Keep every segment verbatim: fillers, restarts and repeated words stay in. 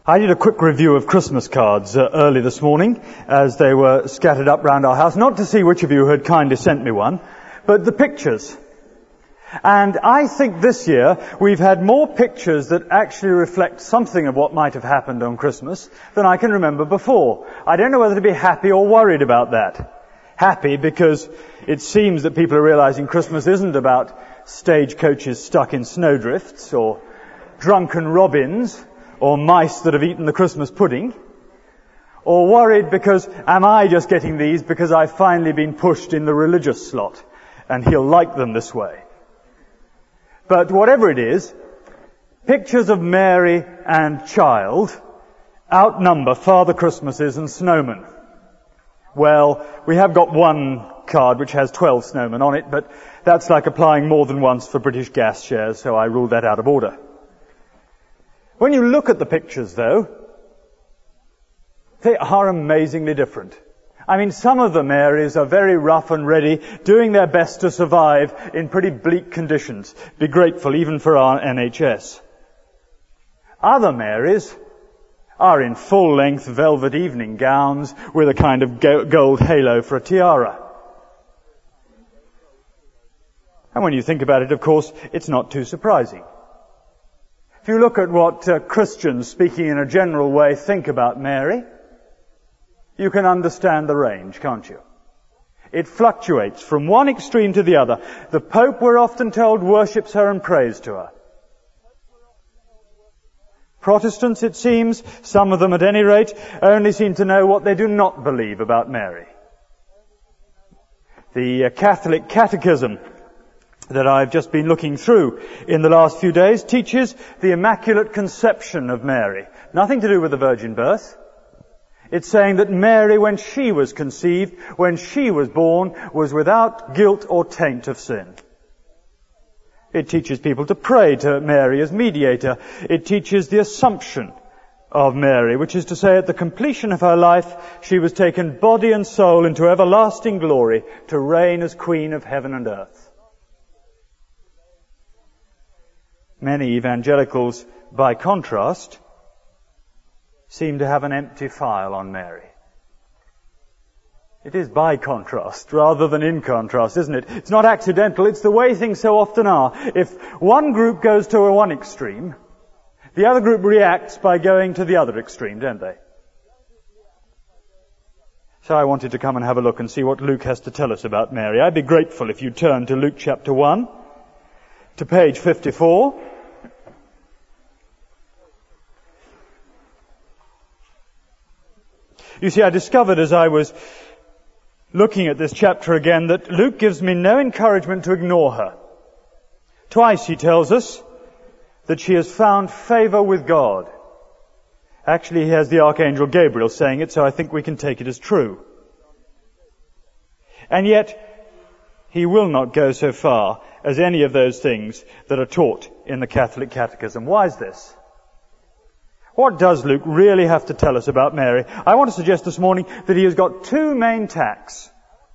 I did a quick review of Christmas cards uh, early this morning as they were scattered up round our house, not to see which of you had kindly sent me one, but the pictures. And I think this year we've had more pictures that actually reflect something of what might have happened on Christmas than I can remember before. I don't know whether to be happy or worried about that. Happy because it seems that people are realizing Christmas isn't about stagecoaches stuck in snowdrifts or drunken robins or mice that have eaten the Christmas pudding, or worried because am I just getting these because I've finally been pushed in the religious slot and he'll like them this way. But whatever it is, pictures of Mary and child outnumber Father Christmases and snowmen. Well, we have got one card which has twelve snowmen on it, but that's like applying more than once for British Gas shares, so I ruled that out of order. When you look at the pictures, though, they are amazingly different. I mean, some of the Marys are very rough and ready, doing their best to survive in pretty bleak conditions. Be grateful even for our N H S. Other Marys are in full-length velvet evening gowns with a kind of gold halo for a tiara. And when you think about it, of course, it's not too surprising. If you look at what uh, Christians, speaking in a general way, think about Mary, you can understand the range, can't you? It fluctuates from one extreme to the other. The Pope, we're often told, worships her and prays to her. Protestants, it seems, some of them at any rate, only seem to know what they do not believe about Mary. The uh, Catholic Catechism that I've just been looking through in the last few days teaches the Immaculate Conception of Mary. Nothing to do with the virgin birth. It's saying that Mary, when she was conceived, when she was born, was without guilt or taint of sin. It teaches people to pray to Mary as mediator. It teaches the Assumption of Mary, which is to say at the completion of her life, she was taken body and soul into everlasting glory to reign as Queen of heaven and earth. Many evangelicals, by contrast, seem to have an empty file on Mary. It is by contrast rather than in contrast, isn't it? It's not accidental, it's the way things so often are. If one group goes to one extreme, the other group reacts by going to the other extreme, don't they? So I wanted to come and have a look and see what Luke has to tell us about Mary. I'd be grateful if you turn to Luke chapter one, to page fifty-four. You see, I discovered as I was looking at this chapter again that Luke gives me no encouragement to ignore her. Twice he tells us that she has found favor with God. Actually, he has the Archangel Gabriel saying it, so I think we can take it as true. And yet, he will not go so far as any of those things that are taught in the Catholic Catechism. Why is this? What does Luke really have to tell us about Mary? I want to suggest this morning that he has got two main tacks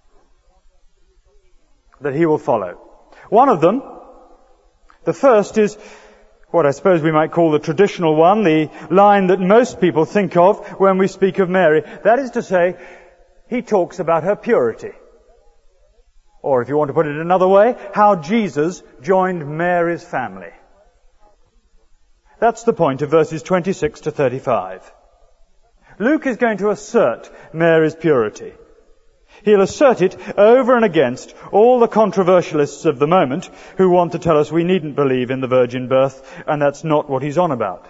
that he will follow. One of them, the first is what I suppose we might call the traditional one, the line that most people think of when we speak of Mary. That is to say, he talks about her purity. Or if you want to put it another way, how Jesus joined Mary's family. That's the point of verses twenty-six to thirty-five. Luke is going to assert Mary's purity. He'll assert it over and against all the controversialists of the moment who want to tell us we needn't believe in the virgin birth, and that's not what he's on about.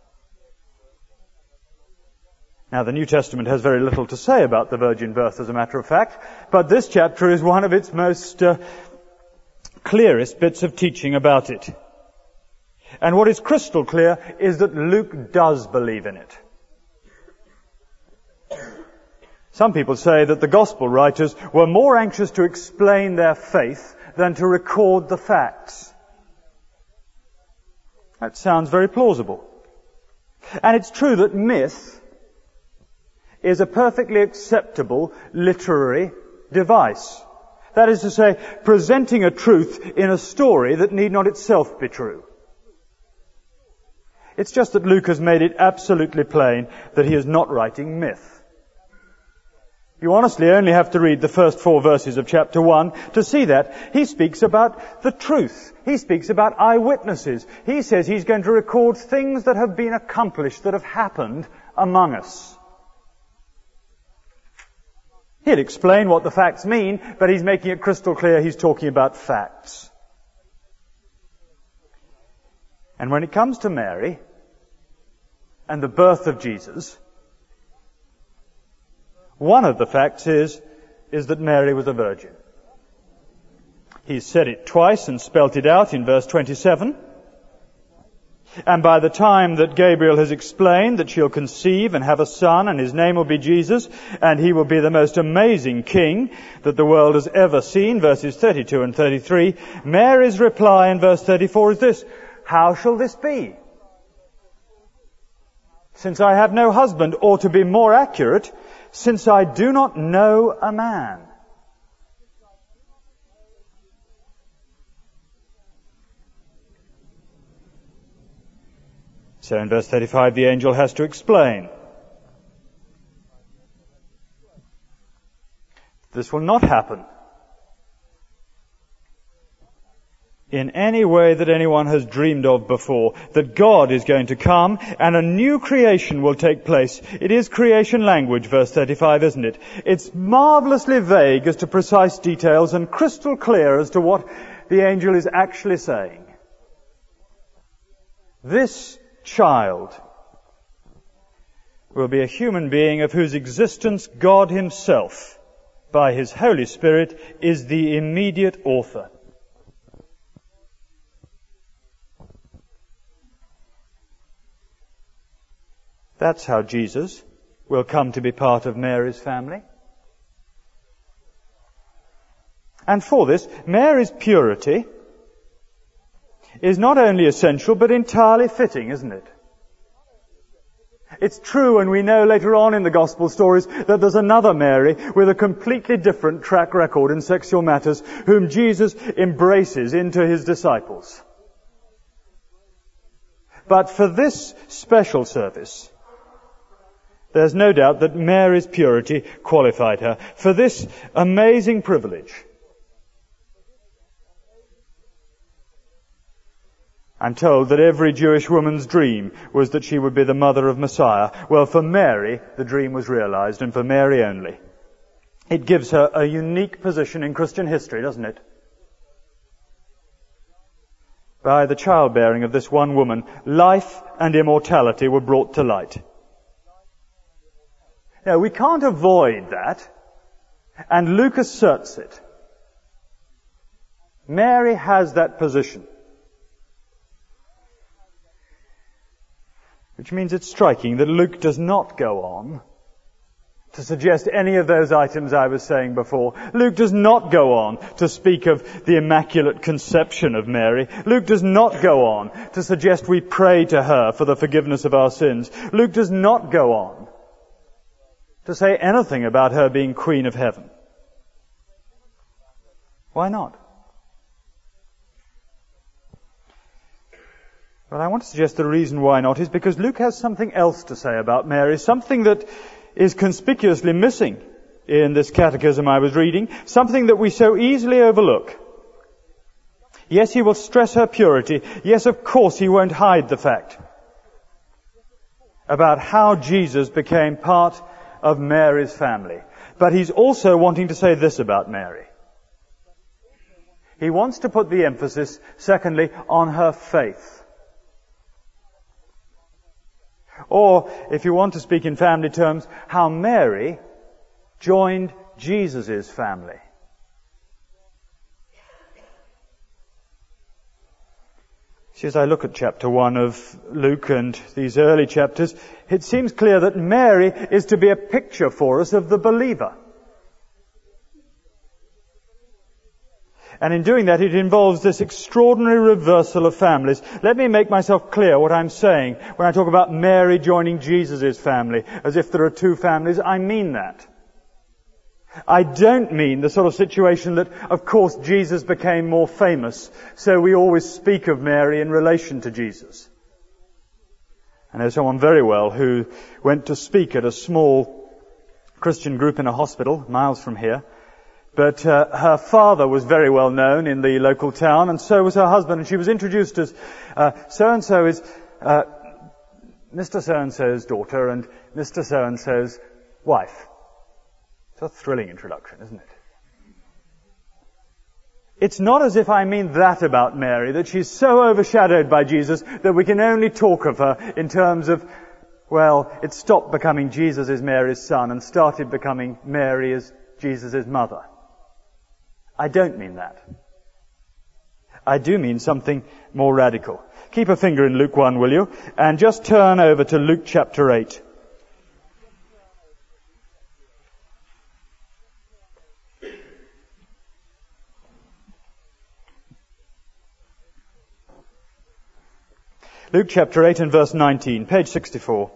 Now, the New Testament has very little to say about the virgin birth, as a matter of fact, but this chapter is one of its most uh, clearest bits of teaching about it. And what is crystal clear is that Luke does believe in it. Some people say that the gospel writers were more anxious to explain their faith than to record the facts. That sounds very plausible. And it's true that myth is a perfectly acceptable literary device. That is to say, presenting a truth in a story that need not itself be true. It's just that Luke has made it absolutely plain that he is not writing myth. You honestly only have to read the first four verses of chapter one to see that. He speaks about the truth. He speaks about eyewitnesses. He says he's going to record things that have been accomplished, that have happened among us. He'll explain what the facts mean, but he's making it crystal clear he's talking about facts. And when it comes to Mary and the birth of Jesus, one of the facts is, is that Mary was a virgin. He's said it twice and spelt it out in verse twenty-seven. And by the time that Gabriel has explained that she'll conceive and have a son and his name will be Jesus and he will be the most amazing king that the world has ever seen, verses thirty-two and thirty-three, Mary's reply in verse thirty-four is this: how shall this be? Since I have no husband, or to be more accurate, since I do not know a man. So in verse thirty-five, the angel has to explain. This will not happen in any way that anyone has dreamed of before, that God is going to come and a new creation will take place. It is creation language, verse thirty-five, isn't it? It's marvelously vague as to precise details and crystal clear as to what the angel is actually saying. This child will be a human being of whose existence God himself, by his Holy Spirit, is the immediate author. That's how Jesus will come to be part of Mary's family. And for this, Mary's purity is not only essential, but entirely fitting, isn't it? It's true, and we know later on in the Gospel stories that there's another Mary with a completely different track record in sexual matters, whom Jesus embraces into his disciples. But for this special service, there's no doubt that Mary's purity qualified her for this amazing privilege. I'm told that every Jewish woman's dream was that she would be the mother of Messiah. Well, for Mary, the dream was realized, and for Mary only. It gives her a unique position in Christian history, doesn't it? By the childbearing of this one woman, life and immortality were brought to light. Now, we can't avoid that, and Luke asserts it. Mary has that position. Which means it's striking that Luke does not go on to suggest any of those items I was saying before. Luke does not go on to speak of the Immaculate Conception of Mary. Luke does not go on to suggest we pray to her for the forgiveness of our sins. Luke does not go on to say anything about her being Queen of Heaven. Why not? Well, I want to suggest the reason why not is because Luke has something else to say about Mary, something that is conspicuously missing in this catechism I was reading, something that we so easily overlook. Yes, he will stress her purity. Yes, of course, he won't hide the fact about how Jesus became part of Mary's family. But he's also wanting to say this about Mary. He wants to put the emphasis, secondly, on her faith. Or, if you want to speak in family terms, how Mary joined Jesus' family. See, as I look at chapter one of Luke and these early chapters, it seems clear that Mary is to be a picture for us of the believer. And in doing that, it involves this extraordinary reversal of families. Let me make myself clear what I'm saying when I talk about Mary joining Jesus' family, as if there are two families. I mean that. I don't mean the sort of situation that, of course, Jesus became more famous, so we always speak of Mary in relation to Jesus. I know someone very well who went to speak at a small Christian group in a hospital miles from here. But uh, her father was very well known in the local town, and so was her husband. And she was introduced as uh, so-and-so is uh, Mister So-and-so's daughter and Mister So-and-so's wife. It's a thrilling introduction, isn't it? It's not as if I mean that about Mary, that she's so overshadowed by Jesus that we can only talk of her in terms of, well, it stopped becoming Jesus is Mary's son and started becoming Mary as Jesus' mother. I don't mean that. I do mean something more radical. Keep a finger in Luke one, will you? And just turn over to Luke chapter eight. Luke chapter eight and verse nineteen, page sixty-four.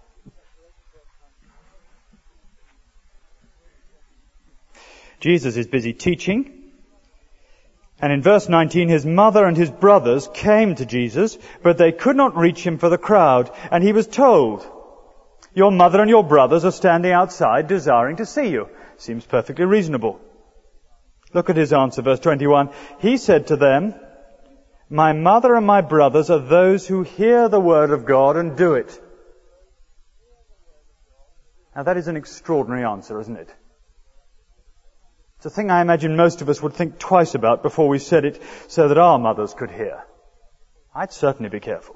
Jesus is busy teaching. And in verse nineteen, his mother and his brothers came to Jesus, but they could not reach him for the crowd. And he was told, your mother and your brothers are standing outside desiring to see you. Seems perfectly reasonable. Look at his answer, verse twenty-one. He said to them, my mother and my brothers are those who hear the word of God and do it. Now that is an extraordinary answer, isn't it? It's a thing I imagine most of us would think twice about before we said it so that our mothers could hear. I'd certainly be careful.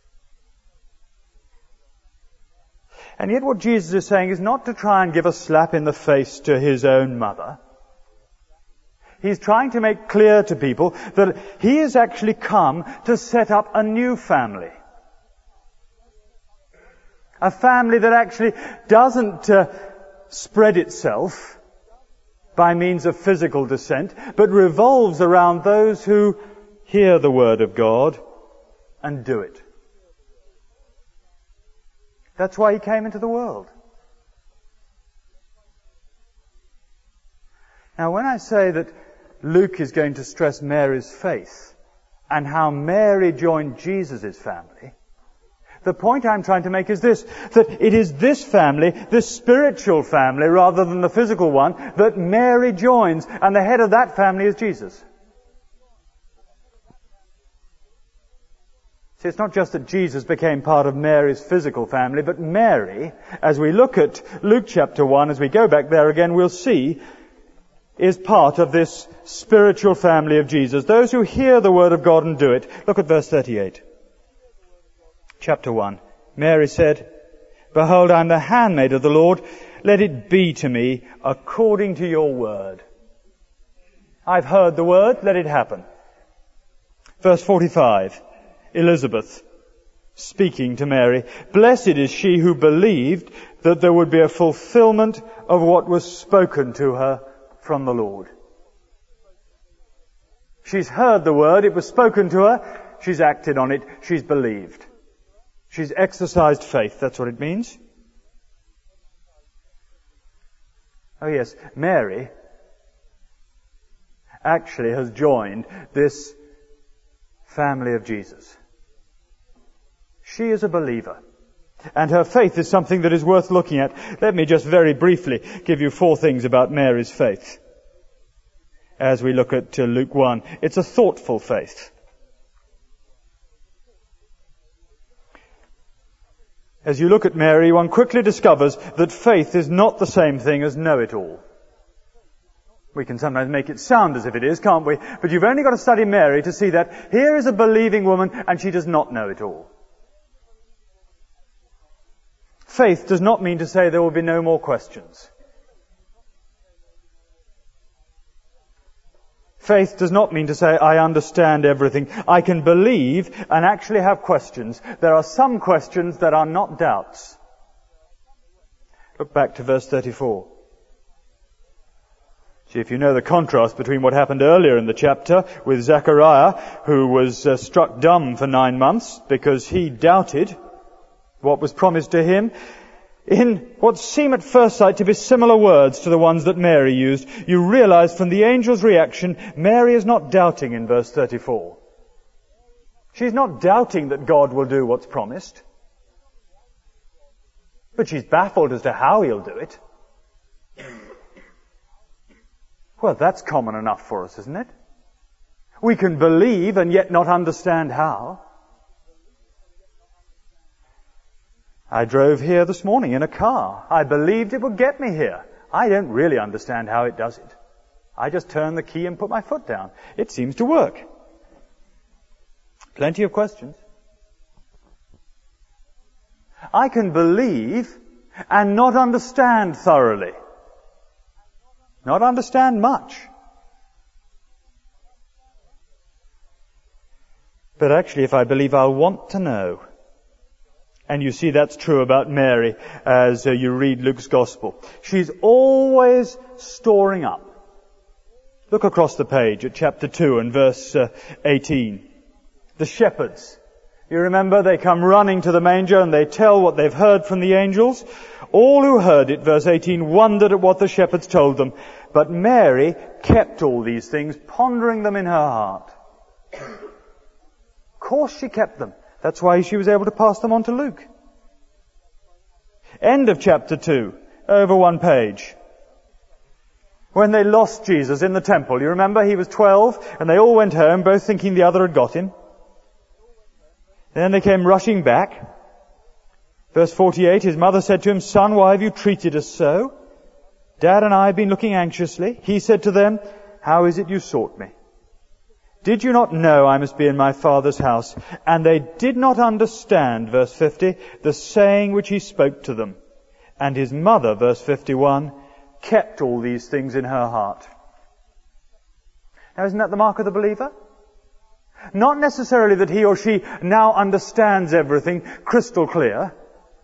And yet what Jesus is saying is not to try and give a slap in the face to his own mother. He's trying to make clear to people that he has actually come to set up a new family. A family that actually doesn't uh, spread itself by means of physical descent, but revolves around those who hear the word of God and do it. That's why he came into the world. Now, when I say that Luke is going to stress Mary's faith and how Mary joined Jesus' family, the point I'm trying to make is this, that it is this family, this spiritual family, rather than the physical one, that Mary joins, and the head of that family is Jesus. See, it's not just that Jesus became part of Mary's physical family, but Mary, as we look at Luke chapter one, as we go back there again, we'll see, is part of this spiritual family of Jesus. Those who hear the word of God and do it. Look at verse thirty-eight. Chapter one. Mary said, behold, I am the handmaid of the Lord. Let it be to me according to your word. I've heard the word. Let it happen. Verse forty-five. Elizabeth, speaking to Mary, blessed is she who believed that there would be a fulfillment of what was spoken to her from the Lord. She's heard the word. It was spoken to her. She's acted on it. She's believed. She's exercised faith. That's what it means. Oh yes, Mary actually has joined this family of Jesus. She is a believer. And her faith is something that is worth looking at. Let me just very briefly give you four things about Mary's faith as we look at uh, Luke one. It's a thoughtful faith. As you look at Mary, one quickly discovers that faith is not the same thing as know-it-all. We can sometimes make it sound as if it is, can't we? But you've only got to study Mary to see that here is a believing woman and she does not know it all. Faith does not mean to say there will be no more questions. Faith does not mean to say, I understand everything. I can believe and actually have questions. There are some questions that are not doubts. Look back to verse thirty-four. See, if you know the contrast between what happened earlier in the chapter with Zechariah, who was uh, struck dumb for nine months because he doubted what was promised to him, in what seem at first sight to be similar words to the ones that Mary used, you realize from the angel's reaction, Mary is not doubting in verse thirty-four. She's not doubting that God will do what's promised. But she's baffled as to how he'll do it. Well, that's common enough for us, isn't it? We can believe and yet not understand how. I drove here this morning in a car. I believed it would get me here. I don't really understand how it does it. I just turn the key and put my foot down. It seems to work. Plenty of questions. I can believe and not understand thoroughly. Not understand much. But actually, if I believe, I'll want to know. And you see that's true about Mary as uh, you read Luke's Gospel. She's always storing up. Look across the page at chapter two and verse uh, eighteen. The shepherds. You remember, they come running to the manger and they tell what they've heard from the angels. All who heard it, verse eighteen, wondered at what the shepherds told them. But Mary kept all these things, pondering them in her heart. Of course she kept them. That's why she was able to pass them on to Luke. End of chapter two, over one page. When they lost Jesus in the temple, you remember, he was twelve, and they all went home, both thinking the other had got him. Then they came rushing back. Verse forty-eight, his mother said to him, "Son, why have you treated us so? Dad and I have been looking anxiously." He said to them, "How is it you sought me? Did you not know I must be in my Father's house?" And they did not understand, verse fifty, the saying which he spoke to them. And his mother, verse fifty-one, kept all these things in her heart. Now, isn't that the mark of the believer? Not necessarily that he or she now understands everything crystal clear,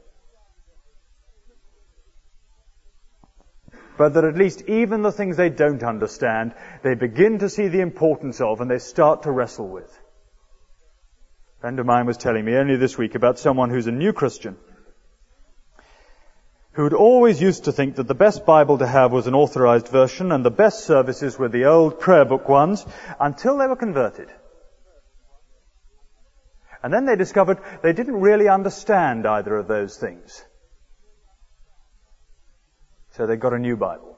but that at least even the things they don't understand, they begin to see the importance of and they start to wrestle with. A friend of mine was telling me only this week about someone who's a new Christian, who had always used to think that the best Bible to have was an authorized version and the best services were the old prayer book ones, until they were converted. And then they discovered they didn't really understand either of those things. So they got a new Bible.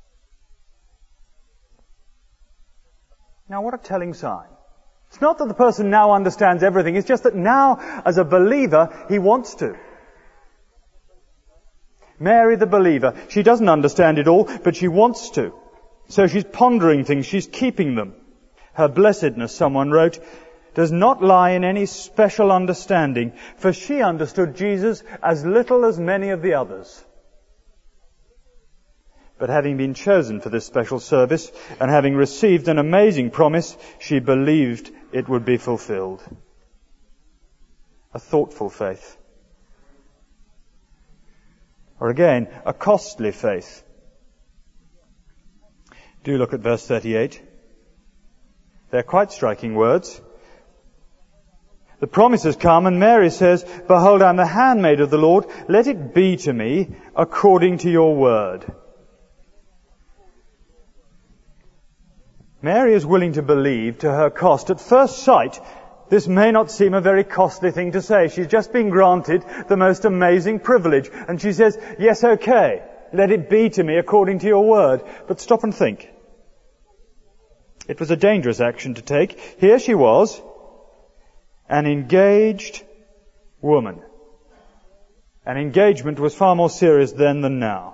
Now, what a telling sign. It's not that the person now understands everything, it's just that now, as a believer, he wants to. Mary, the believer, she doesn't understand it all, but she wants to. So she's pondering things, she's keeping them. Her blessedness, someone wrote, does not lie in any special understanding, for she understood Jesus as little as many of the others. But having been chosen for this special service, and having received an amazing promise, she believed it would be fulfilled. A thoughtful faith. Or again, a costly faith. Do look at verse thirty-eight. They're quite striking words. The promise has come, and Mary says, "Behold, I am the handmaid of the Lord. Let it be to me according to your word." Mary is willing to believe to her cost. At first sight, this may not seem a very costly thing to say. She's just been granted the most amazing privilege. And she says, "Yes, okay, let it be to me according to your word." But stop and think. It was a dangerous action to take. Here she was, an engaged woman. An engagement was far more serious then than now.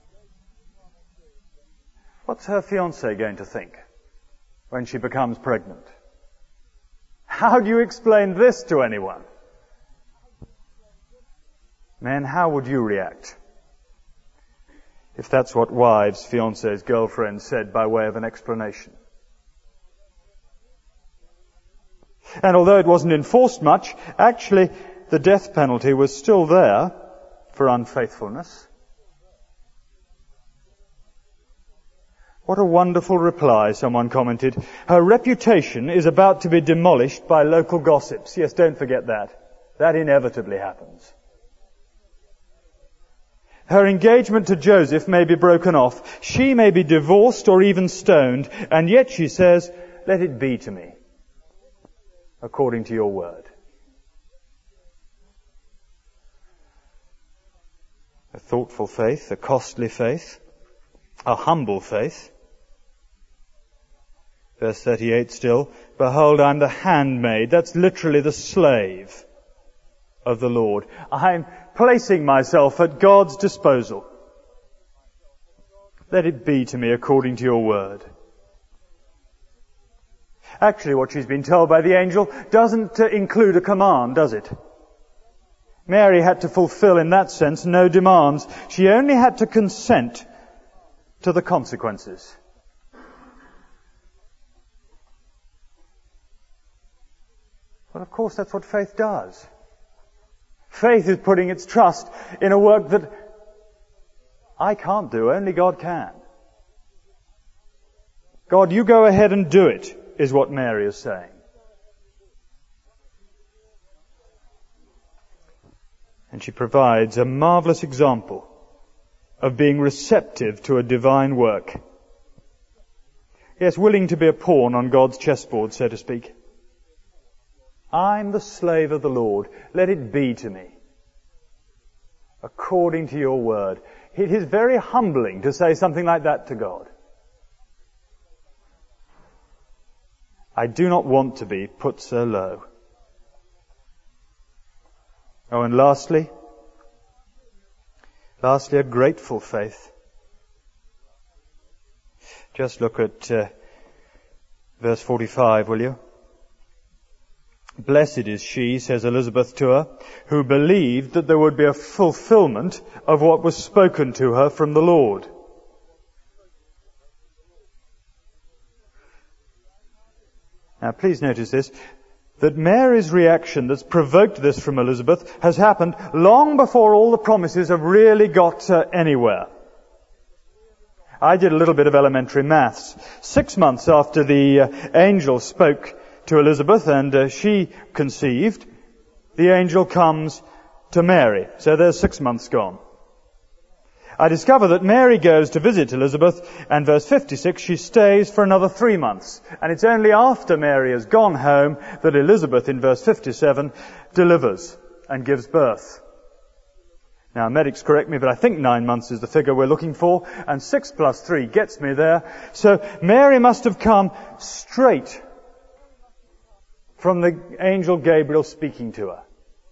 What's her fiancé going to think when she becomes pregnant? How do you explain this to anyone? Men, how would you react if that's what wives, fiancés, girlfriends said by way of an explanation? And although it wasn't enforced much, actually the death penalty was still there for unfaithfulness. What a wonderful reply, someone commented. Her reputation is about to be demolished by local gossips. Yes, don't forget that. That inevitably happens. Her engagement to Joseph may be broken off. She may be divorced or even stoned. And yet she says, "Let it be to me according to your word." A thoughtful faith, a costly faith, a humble faith. Verse thirty-eight still, behold, I'm the handmaid. That's literally the slave of the Lord. I'm placing myself at God's disposal. Let it be to me according to your word. Actually, what she's been told by the angel doesn't uh, include a command, does it? Mary had to fulfill, in that sense, no demands. She only had to consent to the consequences. But of course, that's what faith does. Faith is putting its trust in a work that I can't do, only God can. God, you go ahead and do it, is what Mary is saying. And she provides a marvelous example of being receptive to a divine work. Yes, willing to be a pawn on God's chessboard, so to speak. I'm the slave of the Lord. Let it be to me according to your word. It is very humbling to say something like that to God. I do not want to be put so low. Oh, and lastly, lastly, a grateful faith. Just look at uh, verse forty-five, will you? Blessed is she, says Elizabeth to her, who believed that there would be a fulfillment of what was spoken to her from the Lord. Now, please notice this, that Mary's reaction that's provoked this from Elizabeth has happened long before all the promises have really got uh, anywhere. I did a little bit of elementary maths. Six months after the uh, angel spoke to Elizabeth and uh, she conceived, the angel comes to Mary. So there's six months gone. I discover that Mary goes to visit Elizabeth, and verse fifty-six, she stays for another three months. And it's only after Mary has gone home that Elizabeth, in verse fifty-seven, delivers and gives birth. Now, medics correct me, but I think nine months is the figure we're looking for, and six plus three gets me there. So Mary must have come straight from the angel Gabriel speaking to her.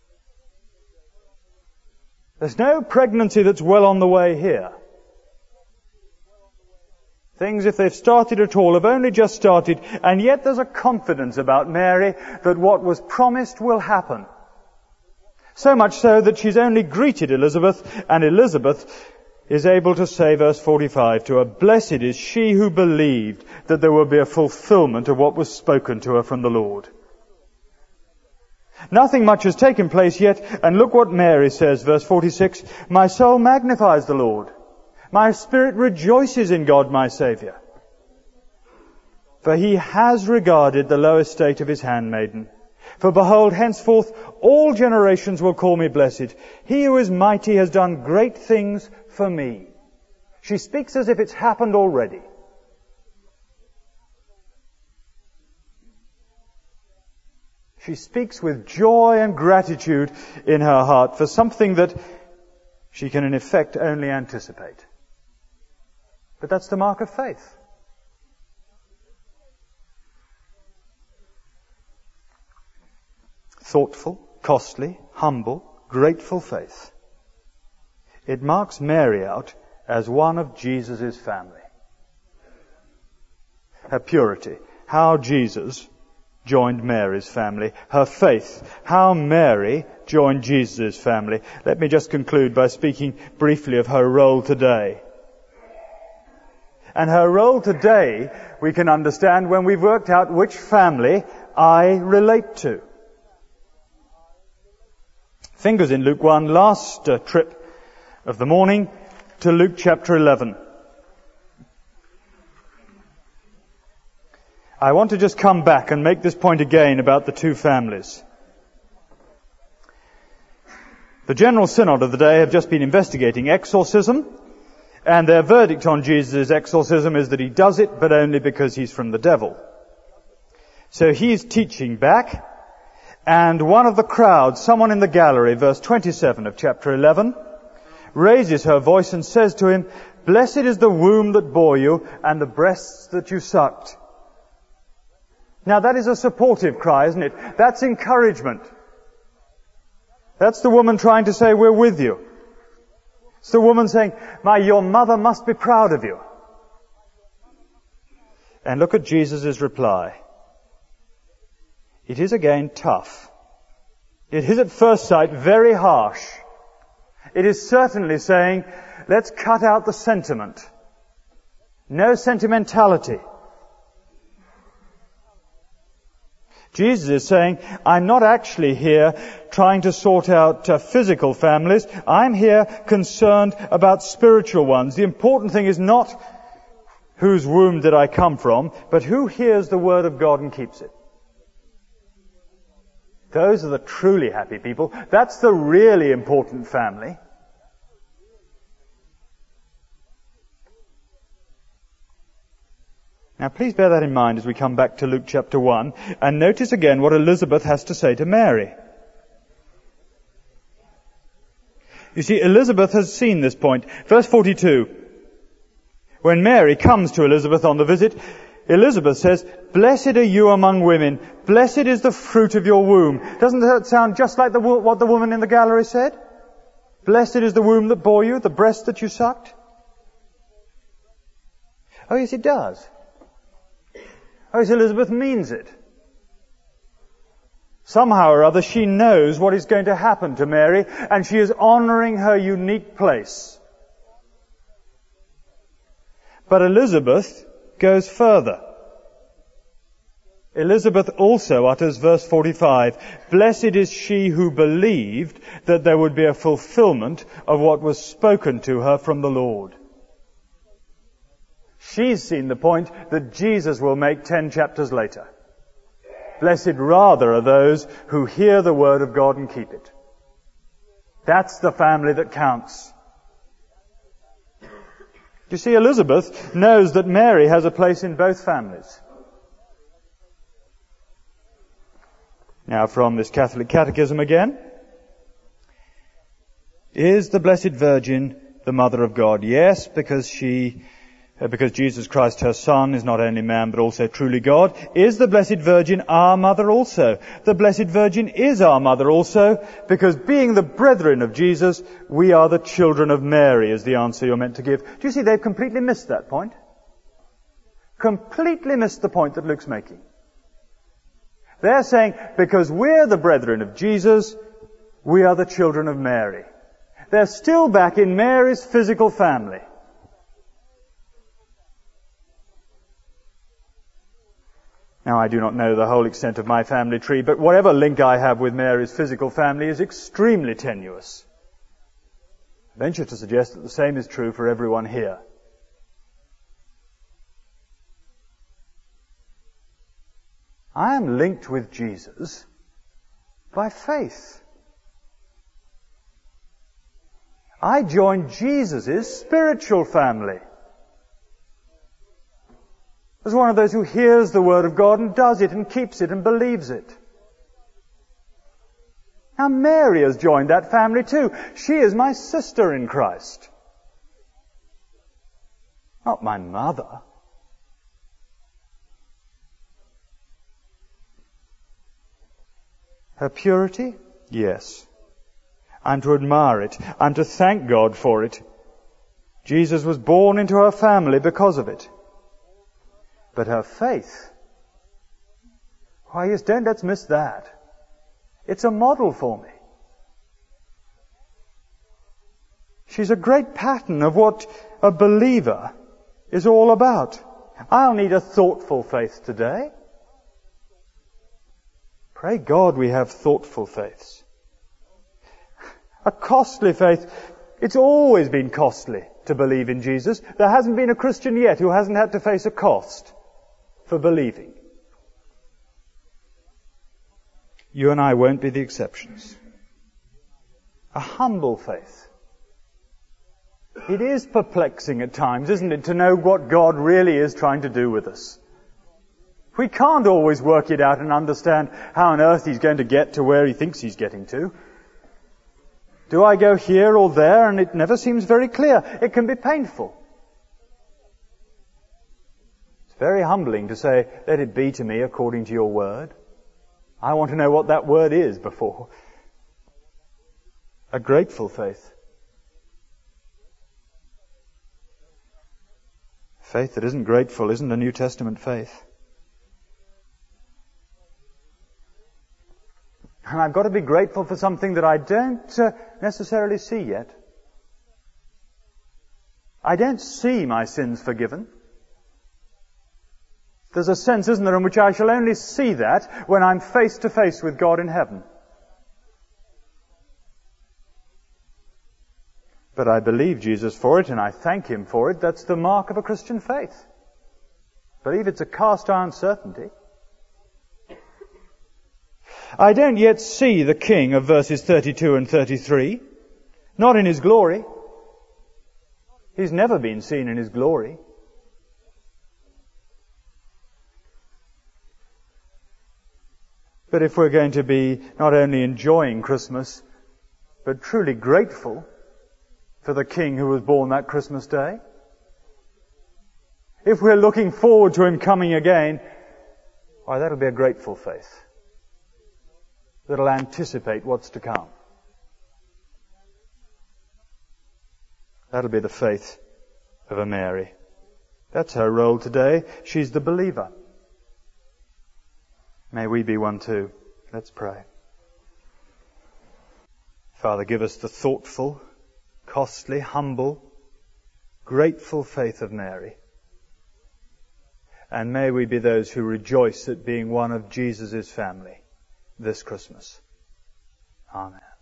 There's no pregnancy that's well on the way here. Things, if they've started at all, have only just started, and yet there's a confidence about Mary that what was promised will happen. So much so that she's only greeted Elizabeth, and Elizabeth is able to say, verse forty-five, to her, blessed is she who believed that there would be a fulfillment of what was spoken to her from the Lord. Nothing much has taken place yet, and look what Mary says, verse forty-six, my soul magnifies the Lord. My spirit rejoices in God my Saviour. For he has regarded the low estate of his handmaiden. For behold, henceforth all generations will call me blessed. He who is mighty has done great things for me. She speaks as if it's happened already. She speaks with joy and gratitude in her heart for something that she can in effect only anticipate. But that's the mark of faith. Thoughtful, costly, humble, grateful faith. It marks Mary out as one of Jesus' family. Her purity, how Jesus joined Mary's family. Her faith, how Mary joined Jesus' family. Let me just conclude by speaking briefly of her role today. And her role today we can understand when we've worked out which family I relate to. Fingers in Luke one, last uh, trip of the morning to Luke chapter eleven. I want to just come back and make this point again about the two families. The General Synod of the day have just been investigating exorcism, and their verdict on Jesus' exorcism is that he does it, but only because he's from the devil. So he's teaching back, and one of the crowd, someone in the gallery, verse twenty-seven of chapter eleven, raises her voice and says to him, "Blessed is the womb that bore you and the breasts that you sucked." Now that is a supportive cry, isn't it? That's encouragement. That's the woman trying to say, "We're with you." It's the woman saying, "My, your mother must be proud of you." And look at Jesus' reply. It is again tough. It is at first sight very harsh. It is certainly saying, let's cut out the sentiment. No sentimentality. Jesus is saying, I'm not actually here trying to sort out uh, physical families. I'm here concerned about spiritual ones. The important thing is not whose womb did I come from, but who hears the word of God and keeps it. Those are the truly happy people. That's the really important family. Now please bear that in mind as we come back to Luke chapter one, and notice again what Elizabeth has to say to Mary. You see, Elizabeth has seen this point. Verse forty-two. When Mary comes to Elizabeth on the visit, Elizabeth says, "Blessed are you among women. Blessed is the fruit of your womb." Doesn't that sound just like the, what the woman in the gallery said? Blessed is the womb that bore you, the breast that you sucked. Oh yes, it does. Oh yes, Elizabeth means it. Somehow or other she knows what is going to happen to Mary, and she is honouring her unique place. But Elizabeth goes further. Elizabeth also utters verse forty-five, "Blessed is she who believed that there would be a fulfillment of what was spoken to her from the Lord." She's seen the point that Jesus will make ten chapters later. Blessed rather are those who hear the word of God and keep it. That's the family that counts. You see, Elizabeth knows that Mary has a place in both families. Now from this Catholic Catechism again. Is the Blessed Virgin the Mother of God? Yes, because she, because Jesus Christ, her Son, is not only man but also truly God. Is the Blessed Virgin our mother also? The Blessed Virgin is our mother also, because being the brethren of Jesus, we are the children of Mary, is the answer you're meant to give. Do you see, they've completely missed that point? Completely missed the point that Luke's making. They're saying, because we're the brethren of Jesus, we are the children of Mary. They're still back in Mary's physical family. Now, I do not know the whole extent of my family tree, but whatever link I have with Mary's physical family is extremely tenuous. I venture to suggest that the same is true for everyone here. I am linked with Jesus by faith. I join Jesus' spiritual family. As one of those who hears the word of God and does it and keeps it and believes it. Now Mary has joined that family too. She is my sister in Christ. Not my mother. Her purity? Yes. I'm to admire it. I'm to thank God for it. Jesus was born into her family because of it. But her faith, why yes, don't let's miss that. It's a model for me. She's a great pattern of what a believer is all about. I'll need a thoughtful faith today. Pray God we have thoughtful faiths. A costly faith, it's always been costly to believe in Jesus. There hasn't been a Christian yet who hasn't had to face a cost for believing. You and I won't be the exceptions. A humble faith. It is perplexing at times, isn't it, to know what God really is trying to do with us. We can't always work it out and understand how on earth He's going to get to where He thinks He's getting to. Do I go here or there? And it never seems very clear. It can be painful. It's very humbling to say, let it be to me according to your word. I want to know what that word is before. A grateful faith. Faith that isn't grateful isn't a New Testament faith. And I've got to be grateful for something that I don't uh, necessarily see yet. I don't see my sins forgiven. There's a sense, isn't there, in which I shall only see that when I'm face to face with God in heaven. But I believe Jesus for it, and I thank Him for it. That's the mark of a Christian faith. Believe it's a cast iron certainty. I don't yet see the King of verses thirty-two and thirty-three. Not in His glory. He's never been seen in His glory. But if we're going to be not only enjoying Christmas, but truly grateful for the King who was born that Christmas day, if we're looking forward to Him coming again, why, that'll be a grateful faith. That'll anticipate what's to come. That'll be the faith of a Mary. That's her role today. She's the believer. May we be one too. Let's pray. Father, give us the thoughtful, costly, humble, grateful faith of Mary. And may we be those who rejoice at being one of Jesus' family this Christmas. Amen.